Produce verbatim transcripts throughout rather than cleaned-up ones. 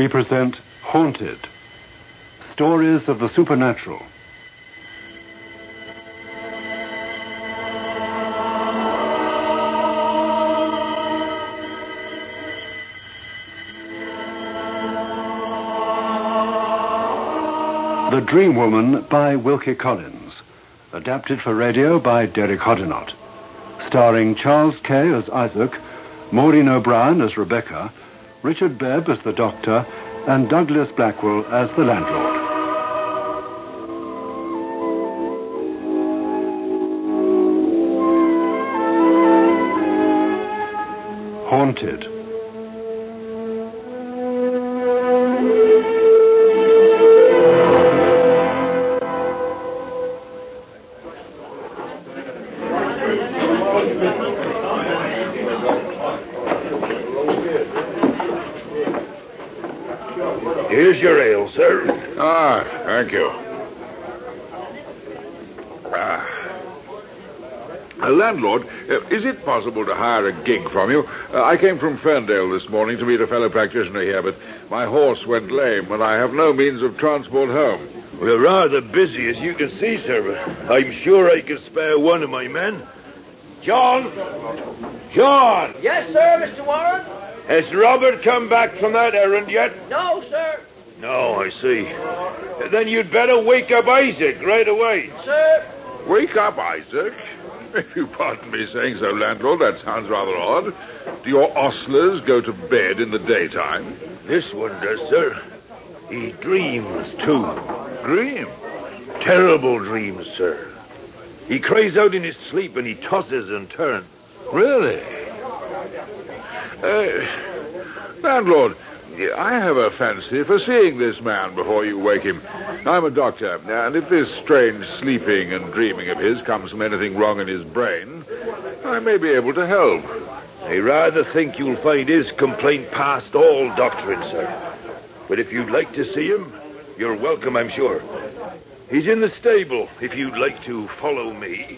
we present Haunted, Stories of the Supernatural. The Dream Woman by Wilkie Collins, adapted for radio by Derek Hoddinott, starring Charles Kay as Isaac, Maureen O'Brien as Rebecca, Richard Bebb as the Doctor, and Douglas Blackwell as the landlord. Haunted. Here's your ale, sir. Ah, thank you. Ah. Uh, landlord, uh, is it possible to hire a gig from you? Uh, I came from Ferndale this morning to meet a fellow practitioner here, but my horse went lame and I have no means of transport home. We're rather busy, as you can see, sir, but I'm sure I can spare one of my men. John! John! Yes, sir, Mister Warren? Has Robert come back from that errand yet? No, sir. No, I see. Then you'd better wake up Isaac right away. Sir? Wake up, Isaac? If you pardon me saying so, landlord, that sounds rather odd. Do your ostlers go to bed in the daytime? This one does, sir. He dreams, too. Dream? Terrible dreams, sir. He cries out in his sleep and he tosses and turns. Really? Uh, landlord, I have a fancy for seeing this man before you wake him. I'm a doctor, and if this strange sleeping and dreaming of his comes from anything wrong in his brain, I may be able to help. I rather think you'll find his complaint past all doctrine, sir. But if you'd like to see him, you're welcome, I'm sure. He's in the stable, if you'd like to follow me.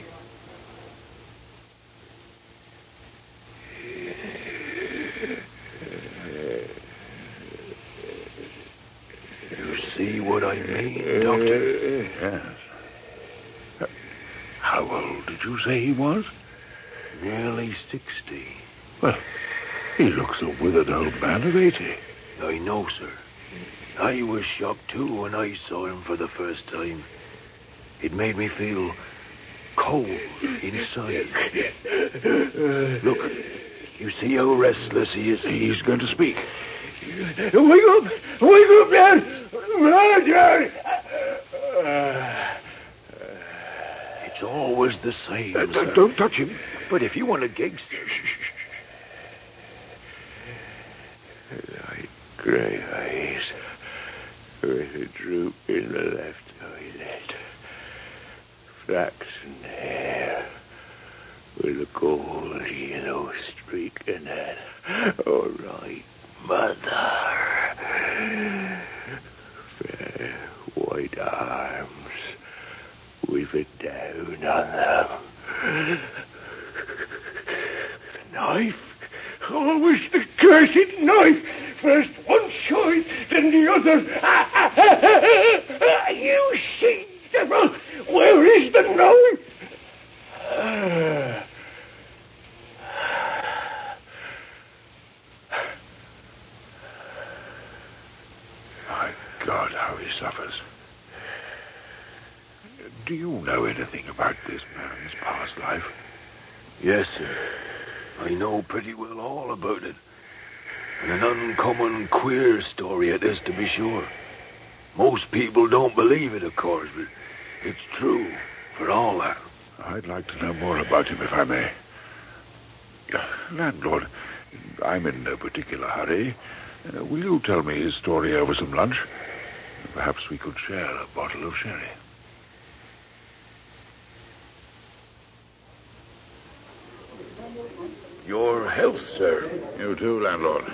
You see what I mean, Doctor? Yes. How old did you say he was? Nearly sixty. Well, he looks a withered old man of eighty. I know, sir. I was shocked, too, when I saw him for the first time. It made me feel cold inside. Look, you see how restless he is? He's going to speak. Wake up! Wake up, Dad! Roger! It's always the same, Uh, sir. don't touch him. But if you want a gig... Light grey eyes with a droop in the left eyelid. Flaxen hair with a gold yellow streak in it. All right, mother. Fair white arms with a down on them. The knife. Always the cursed knife. First one side, then the other. You she devil! Where is the knife? My God, how he suffers. Do you know anything about this man's past life? Yes, sir. I know pretty well all about it. And an uncommon queer story it is, to be sure. Most people don't believe it, of course, but it's true for all that. I'd like to know more about him, if I may. Landlord, I'm in no particular hurry. Uh, will you tell me his story over some lunch? Perhaps we could share a bottle of sherry. Your health, sir. You too, landlord.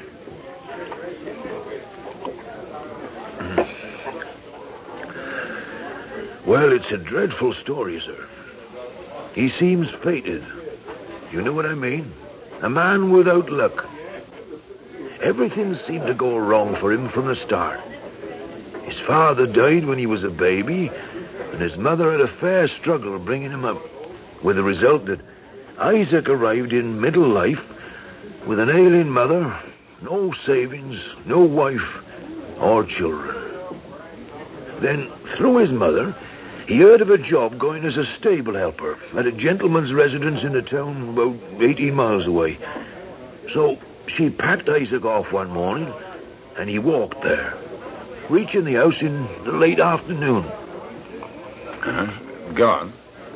Well, it's a dreadful story, sir. He seems fated. You know what I mean? A man without luck. everything seemed to go wrong for him from the start. His father died when he was a baby, and his mother had a fair struggle bringing him up, with the result that Isaac arrived in middle life with an ailing mother, no savings, no wife or children. Then, through his mother, he heard of a job going as a stable helper at a gentleman's residence in the town about eighteen miles away. So she packed Isaac off one morning, and he walked there, reaching the house in the late afternoon. Uh, go on.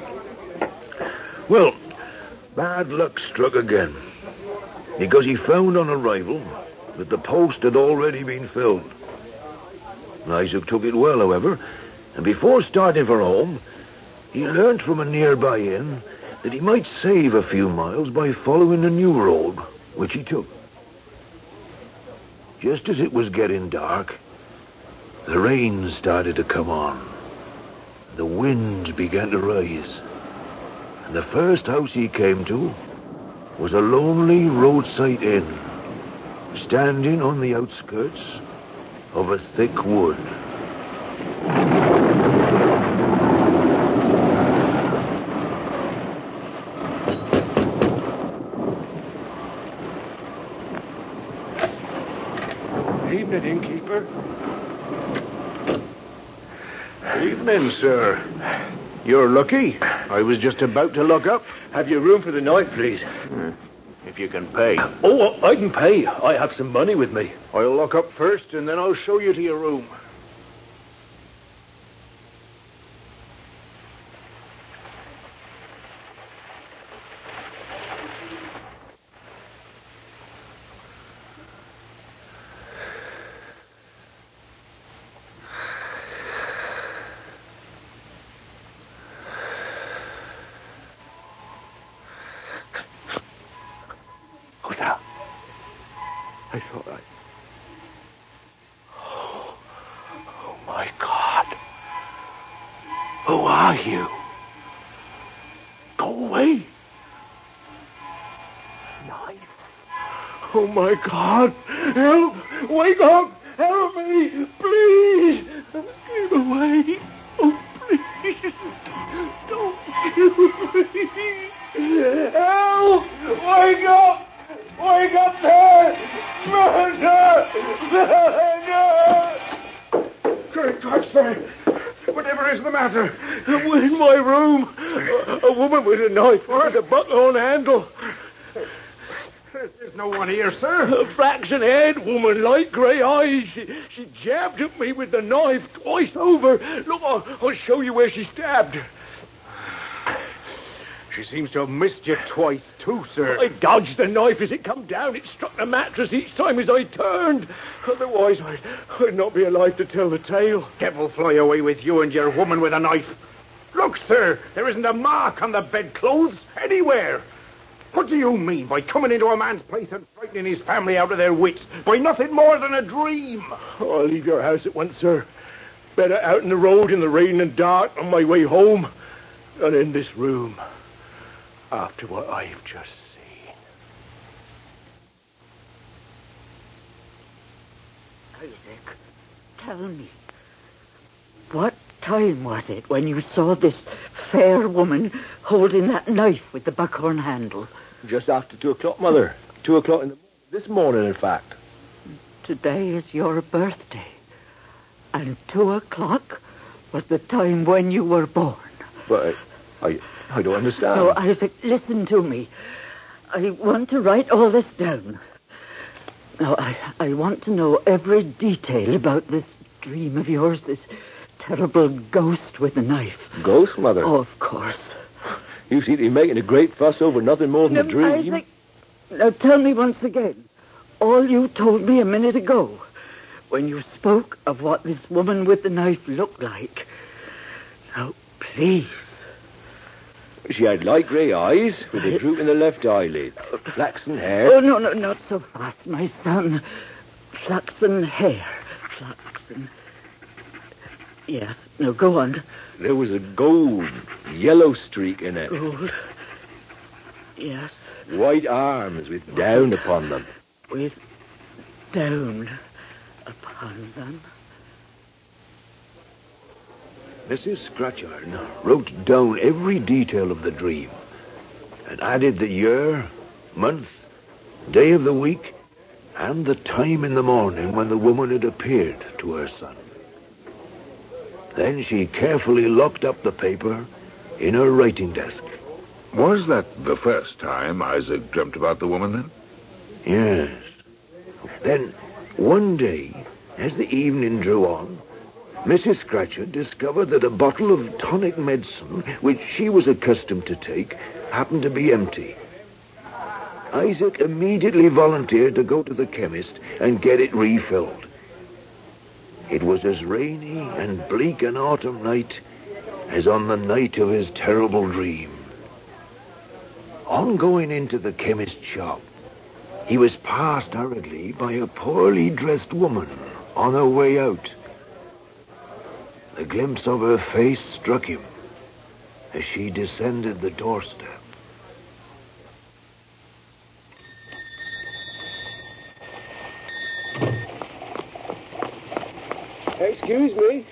Well, bad luck struck again, because he found on arrival that the post had already been filled. Isaac took it well, however, and before starting for home, he learnt from a nearby inn that he might save a few miles by following the new road, which he took. Just as it was getting dark, the rain started to come on. The winds began to rise. And the first house he came to was a lonely roadside inn, standing on the outskirts of a thick wood. Evening, innkeeper. Evening, sir. You're lucky. I was just about to look up. Have you room for the night, please? If you can pay. Oh, I can pay. I have some money with me. I'll look up first, and then I'll show you to your room. Who's that? I thought I... Oh, oh, my God. Who are you? Go away. Knife. Oh, my God. Help. Wake up. Help me. Please. Get away. Oh, please. Don't kill me. Help. Wake up. Wake up there! Murder! Murder! Great God, sir. Whatever is the matter? In my room, a, a woman with a knife with a buckhorn handle. There's no one here, sir. A flaxen head, woman, light grey eyes. She, she jabbed at me with the knife twice over. Look, I'll, I'll show you where she stabbed. She seems to have missed you twice, too, sir. I dodged the knife as it come down. It struck the mattress each time as I turned. Otherwise, I'd, I'd not be alive to tell the tale. Devil fly away with you and your woman with a knife. Look, sir, there isn't a mark on the bedclothes anywhere. What do you mean by coming into a man's place and frightening his family out of their wits by nothing more than a dream? Oh, I'll leave your house at once, sir. Better out in the road in the rain and dark on my way home than in this room after what I've just seen. Isaac, tell me, what time was it when you saw this fair woman holding that knife with the buckhorn handle? Just after two o'clock, Mother. Two o'clock in the morning. This morning, in fact. Today is your birthday, and two o'clock was the time when you were born. But I, I, I don't understand. No, Isaac, listen to me. I want to write all this down. Now, I, I want to know every detail about this dream of yours, this terrible ghost with a knife. Ghost, Mother? Oh, of course. You seem to be making a great fuss over nothing more than now, a dream. Isaac, now tell me once again all you told me a minute ago when you spoke of what this woman with the knife looked like. Now, please. She had light grey eyes with a droop in the left eyelid. Flaxen hair. Oh, no, no, not so fast, my son. Flaxen hair. Flaxen. Yes. Now, go on. There was a gold, yellow streak in it. Gold. Yes. White arms with down upon them. With down upon them. Missus Scatchard wrote down every detail of the dream and added the year, month, day of the week, and the time in the morning when the woman had appeared to her son. Then she carefully locked up the paper in her writing desk. Was that the first time Isaac dreamt about the woman, then? Yes. Then, one day, as the evening drew on, Missus Scatchard discovered that a bottle of tonic medicine, which she was accustomed to take, happened to be empty. Isaac immediately volunteered to go to the chemist and get it refilled. It was as rainy and bleak an autumn night as on the night of his terrible dream. On going into the chemist's shop, he was passed hurriedly by a poorly dressed woman on her way out. The glimpse of her face struck him as she descended the doorstep. Excuse me.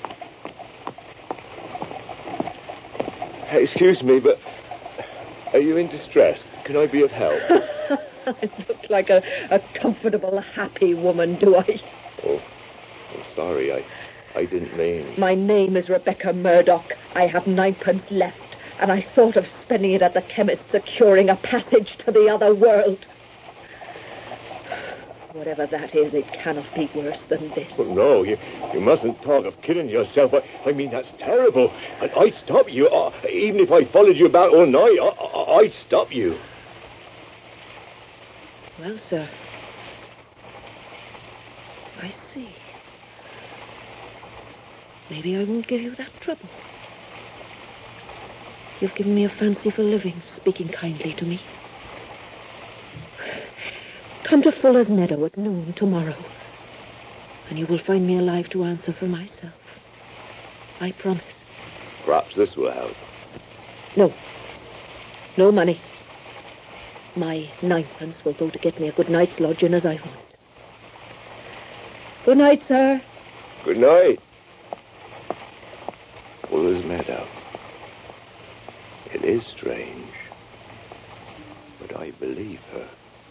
Excuse me, but are you in distress? Can I be of help? I look like a, a comfortable, happy woman, do I? Oh, I'm sorry. I, I didn't mean... My name is Rebecca Murdoch. I have ninepence left, and I thought of spending it at the chemist, securing a passage to the other world. Whatever that is, it cannot be worse than this. Oh, no, you, you mustn't talk of killing yourself. I, I mean, that's terrible. I, I'd stop you. Uh, even if I followed you about all night, I, I, I'd stop you. Well, sir, I see. Maybe I won't give you that trouble. You've given me a fancy for living, speaking kindly to me. Come to Fuller's Meadow at noon tomorrow, and you will find me alive to answer for myself. I promise. Perhaps this will help. No. No money. My ninepence will go to get me a good night's lodging as I want. Good night, sir. Good night. Fuller's Meadow. It is strange, but I believe her.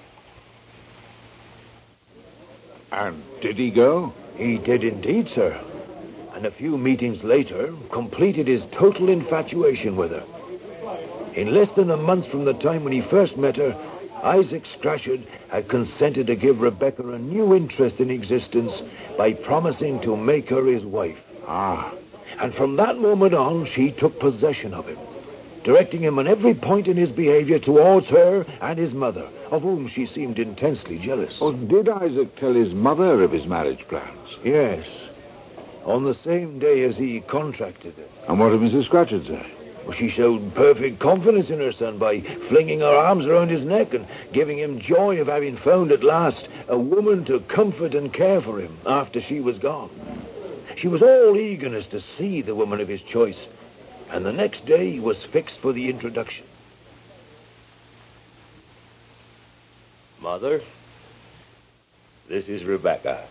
And did he go? He did indeed, sir. And a few meetings later, completed his total infatuation with her. In less than a month from the time when he first met her, Isaac Scatchard had consented to give Rebecca a new interest in existence by promising to make her his wife. Ah. And from that moment on, she took possession of him, directing him on every point in his behavior towards her and his mother, of whom she seemed intensely jealous. Oh, did Isaac tell his mother of his marriage plans? Yes, on the same day as he contracted it. And what did Missus Scatchard say? Well, she showed perfect confidence in her son by flinging her arms around his neck and giving him joy of having found at last a woman to comfort and care for him after she was gone. She was all eagerness to see the woman of his choice, and the next day was fixed for the introduction. Mother, this is Rebecca.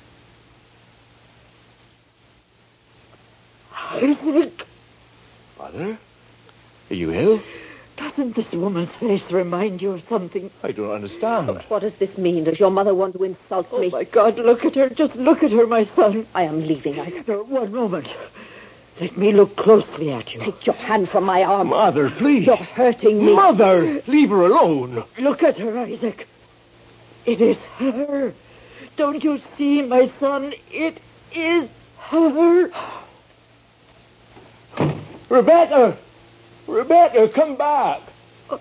Isaac! Mother? Are you ill? Doesn't this woman's face remind you of something? I don't understand. What does this mean? Does your mother want to insult Oh, me? my God, look at her. Just look at her, my son. I am leaving. I... No, one moment. Let me look closely at you. Take your hand from my arm. Mother, please. You're hurting me. Mother, leave her alone. Look at her, Isaac. It is her. Don't you see, my son? It is her. Rebecca! Rebecca, come back! Oh,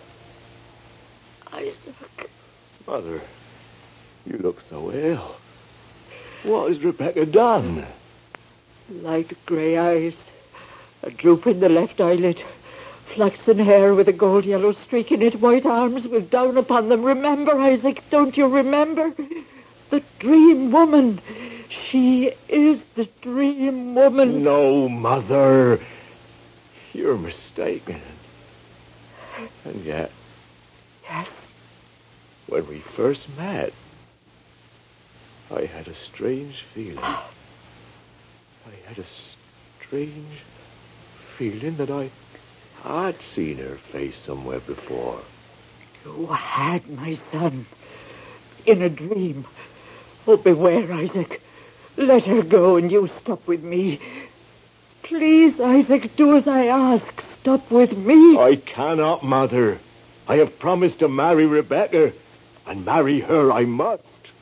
Isaac. Mother, you look so ill. What has Rebecca done? Light grey eyes, a droop in the left eyelid, flaxen hair with a gold yellow streak in it, white arms with down upon them. Remember, Isaac, don't you remember? The dream woman. She is the dream woman. No, Mother. You're mistaken. And yet, Yes. when we first met, I had a strange feeling. I had a strange feeling that I had seen her face somewhere before. You had, my son, in a dream. Oh, beware, Isaac. Let her go and you stop with me. Please, Isaac, do as I ask. Stop with me. I cannot, Mother. I have promised to marry Rebecca, and marry her I must.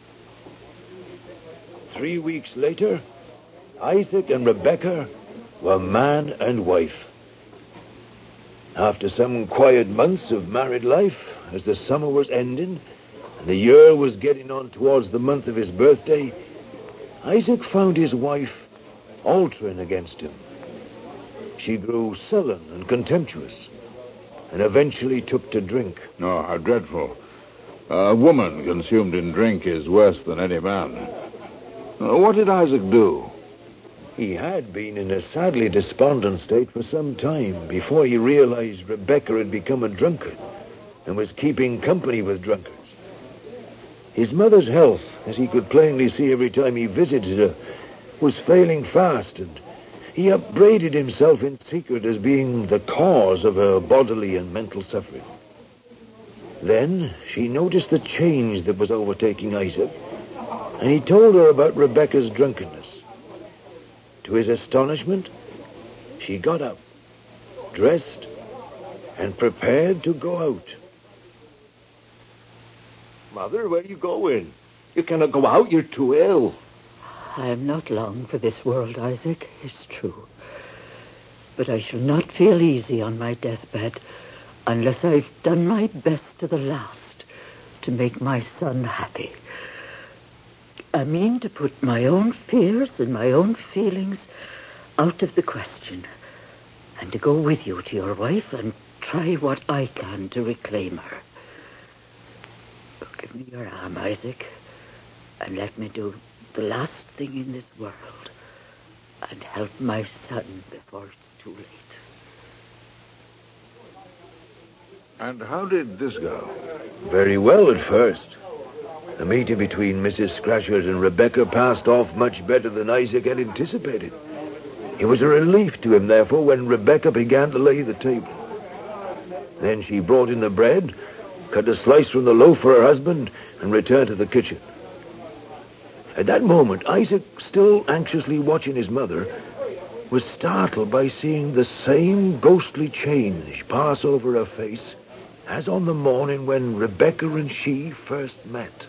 Three weeks later, Isaac and Rebecca were man and wife. After some quiet months of married life, as the summer was ending, and the year was getting on towards the month of his birthday, Isaac found his wife altering against him. She grew sullen and contemptuous, and eventually took to drink. Oh, how dreadful. A woman consumed in drink is worse than any man. Uh, what did Isaac do? He had been in a sadly despondent state for some time before he realized Rebecca had become a drunkard and was keeping company with drunkards. His mother's health, as he could plainly see every time he visited her, was failing fast, and he upbraided himself in secret as being the cause of her bodily and mental suffering. Then she noticed the change that was overtaking Isaac, and he told her about Rebecca's drunkenness. To his astonishment, she got up, dressed, and prepared to go out. Mother, where are you going? You cannot go out, you're too ill. I am not long for this world, Isaac, it's true. But I shall not feel easy on my deathbed unless I've done my best to the last to make my son happy. I mean to put my own fears and my own feelings out of the question, and to go with you to your wife and try what I can to reclaim her. Give me your arm, Isaac, and let me do the last thing in this world and help my son before it's too late. And how did this go? Very well at first. The meeting between Missus Scratchard and Rebecca passed off much better than Isaac had anticipated. It was a relief to him, therefore, when Rebecca began to lay the table. Then she brought in the bread, cut a slice from the loaf for her husband, and returned to the kitchen. At that moment, Isaac, still anxiously watching his mother, was startled by seeing the same ghostly change pass over her face as on the morning when Rebecca and she first met.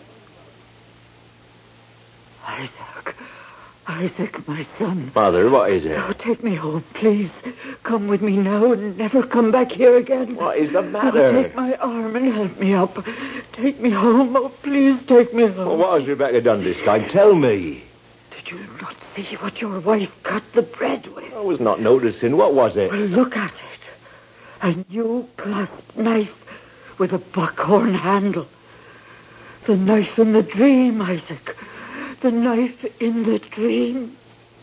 Isaac, Isaac, my son. Father, what is it? Oh, take me home, please. Come with me now and never come back here again. What is the matter? Oh, take my arm and help me up. Take me home. Oh, please take me home. Well, what has Rebecca done this time? Tell me. Did you not see what your wife cut the bread with? I was not noticing. What was it? Well, look at it. A new clasp knife with a buckhorn handle. The knife in the dream, Isaac. The knife in the dream.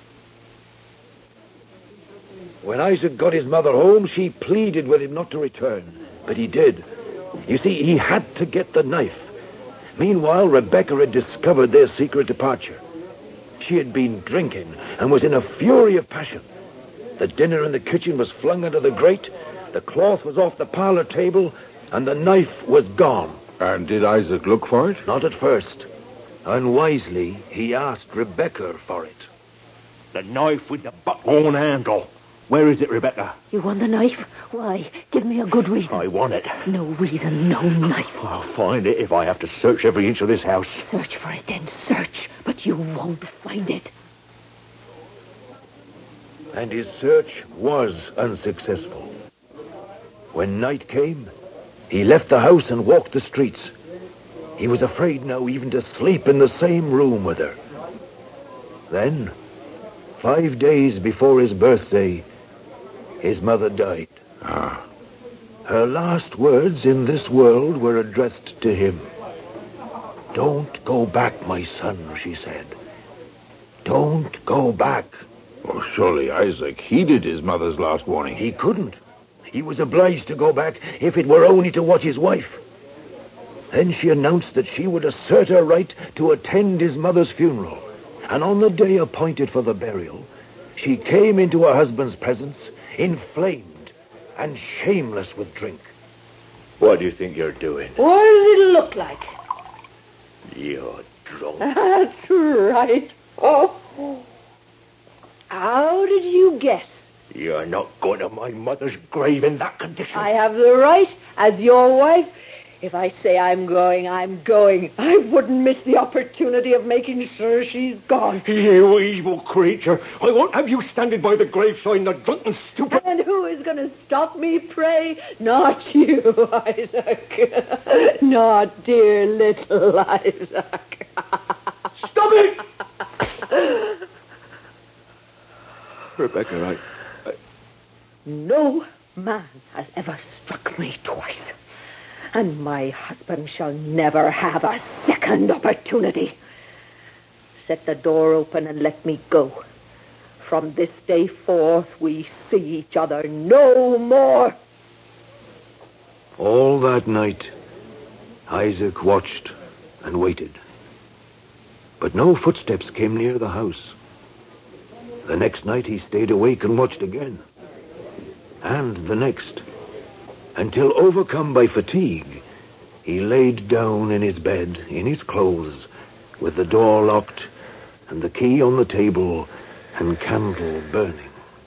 When Isaac got his mother home, she pleaded with him not to return. But he did. You see, he had to get the knife. Meanwhile, Rebecca had discovered their secret departure. She had been drinking and was in a fury of passion. The dinner in the kitchen was flung under the grate, the cloth was off the parlor table, and the knife was gone. And did Isaac look for it? Not at first. Unwisely, he asked Rebecca for it. The knife with the buckhorn handle. Where is it, Rebecca? You want the knife? Why? Give me a good reason. I want it. No reason, no knife. I'll find it if I have to search every inch of this house. Search for it, then search. But you won't find it. And his search was unsuccessful. When night came, he left the house and walked the streets. He was afraid now even to sleep in the same room with her. Then, five days before his birthday, his mother died. Ah. Her last words in this world were addressed to him. "Don't go back, my son," she said. "Don't go back." Oh, surely Isaac heeded his mother's last warning. He couldn't. He was obliged to go back if it were only to watch his wife. Then she announced that she would assert her right to attend his mother's funeral. And on the day appointed for the burial, she came into her husband's presence, inflamed and shameless with drink. What do you think you're doing? What does it look like? You're drunk. That's right. Oh. How did you guess? You're not going to my mother's grave in that condition. I have the right, as your wife. If I say I'm going, I'm going. I wouldn't miss the opportunity of making sure she's gone. You evil creature. I won't have you standing by the graveside, the drunken stupid. And who is going to stop me, pray? Not you, Isaac. Not dear little Isaac. Stop it! Rebecca, I, I... No man has ever struck me twice. And my husband shall never have a second opportunity. Set the door open and let me go. From this day forth, we see each other no more. All that night, Isaac watched and waited. But no footsteps came near the house. The next night he stayed awake and watched again. And the next, until overcome by fatigue, he laid down in his bed, in his clothes, with the door locked and the key on the table and candle burning.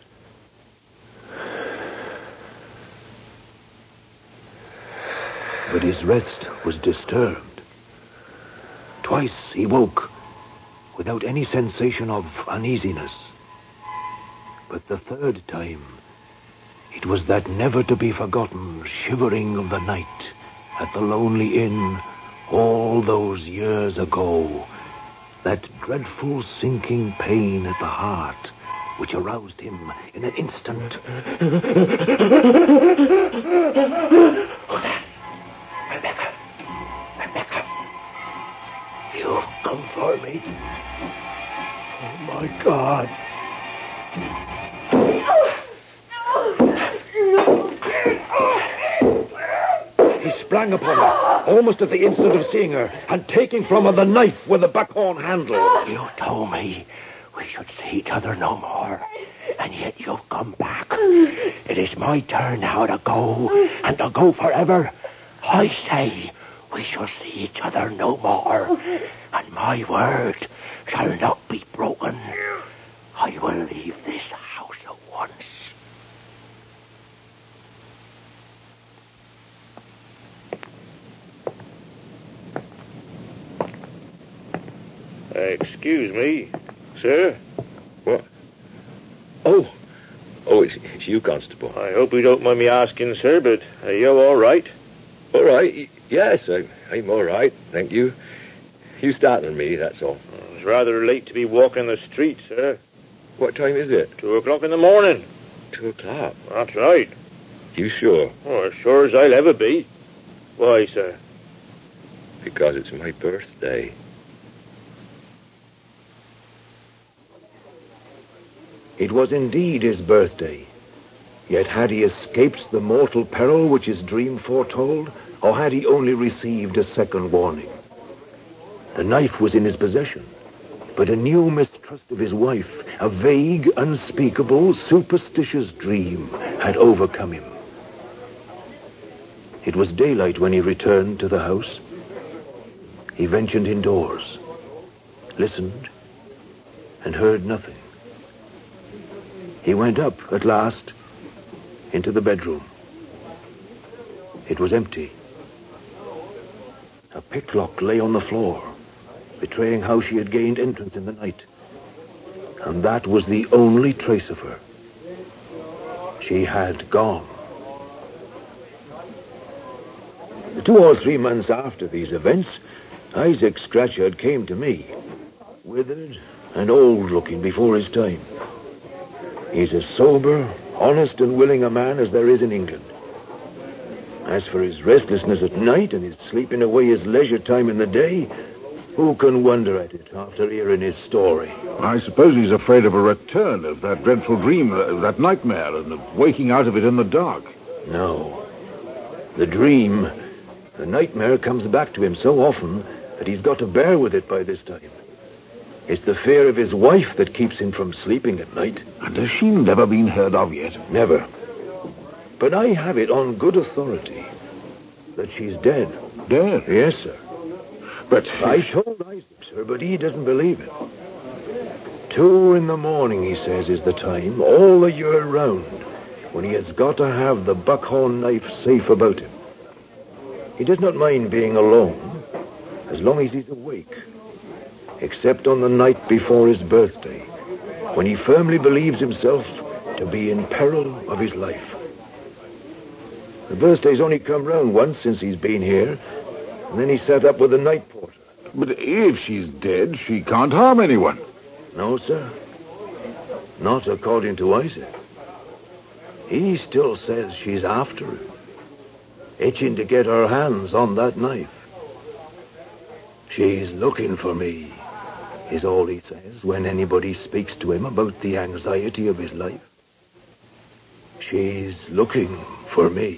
But his rest was disturbed. Twice he woke without any sensation of uneasiness. But the third time, it was that never-to-be-forgotten shivering of the night at the lonely inn all those years ago. That dreadful sinking pain at the heart which aroused him in an instant. Who's that? Rebecca. Rebecca. You've come for me. Oh, my God. He sprang upon her, almost at the instant of seeing her, and taking from her the knife with the buckhorn handle. You told me we should see each other no more, and yet you've come back. It is my turn now to go, and to go forever. I say we shall see each other no more, and my word shall not be broken. I will leave this house at once. Uh, excuse me, sir. What? Oh. Oh, it's, it's you, Constable. I hope you don't mind me asking, sir, but are you all right? All right. Y- Yes, I, I'm all right. Thank you. You startled me, that's all. It's rather late to be walking the street, sir. What time is it? Two o'clock in the morning. Two o'clock. That's right. You sure? Oh, as sure as I'll ever be. Why, sir? Because it's my birthday. It was indeed his birthday. Yet had he escaped the mortal peril which his dream foretold, or had he only received a second warning? The knife was in his possession, but a new mistrust of his wife, a vague, unspeakable, superstitious dream had overcome him. It was daylight when he returned to the house. He ventured indoors, listened, and heard nothing. He went up, at last, into the bedroom. It was empty. A picklock lay on the floor, betraying how she had gained entrance in the night. And that was the only trace of her. She had gone. Two or three months after these events, Isaac Scatchard came to me, withered and old-looking before his time. He's as sober, honest, and willing a man as there is in England. As for his restlessness at night and his sleeping away his leisure time in the day, who can wonder at it after hearing his story? I suppose he's afraid of a return of that dreadful dream, uh, that nightmare, and of waking out of it in the dark. No. The dream The nightmare comes back to him so often that he's got to bear with it by this time. It's the fear of his wife that keeps him from sleeping at night. And has she never been heard of yet? Never. But I have it on good authority that she's dead. Dead? Yes, sir. But... I told Isaac, sir, but he doesn't believe it. Two in the morning, he says, is the time, all the year round, when he has got to have the buckhorn knife safe about him. He does not mind being alone, as long as he's awake, except on the night before his birthday, when he firmly believes himself to be in peril of his life. The birthday's only come round once since he's been here, and then he sat up with the night porter. But if she's dead, she can't harm anyone. No, sir. Not according to Isaac. He still says she's after him, itching to get her hands on that knife. She's looking for me, is all he says when anybody speaks to him about the anxiety of his life. She's looking for me.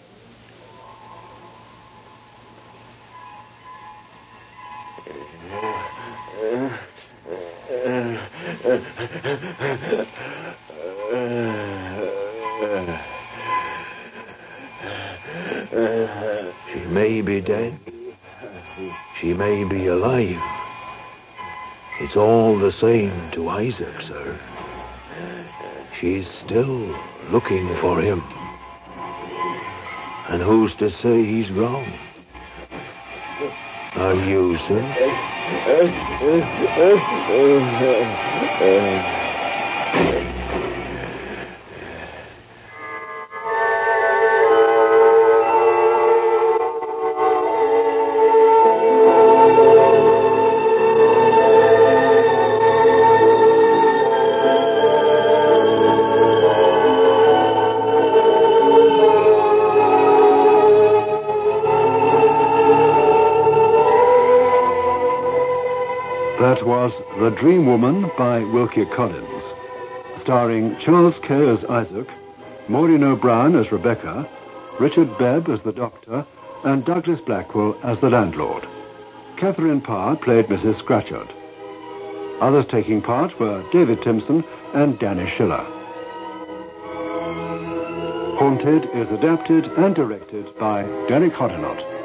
She may be dead. She may be alive. It's all the same to Isaac, sir. She's still looking for him. And who's to say he's wrong? Are you, sir? That was The Dream Woman by Wilkie Collins, starring Charles Kay as Isaac, Maureen O'Brien as Rebecca, Richard Bebb as the doctor, and Douglas Blackwell as the landlord. Catherine Parr played Missus Scratchard. Others taking part were David Timpson and Danny Schiller. Haunted is adapted and directed by Derek Hoddinott.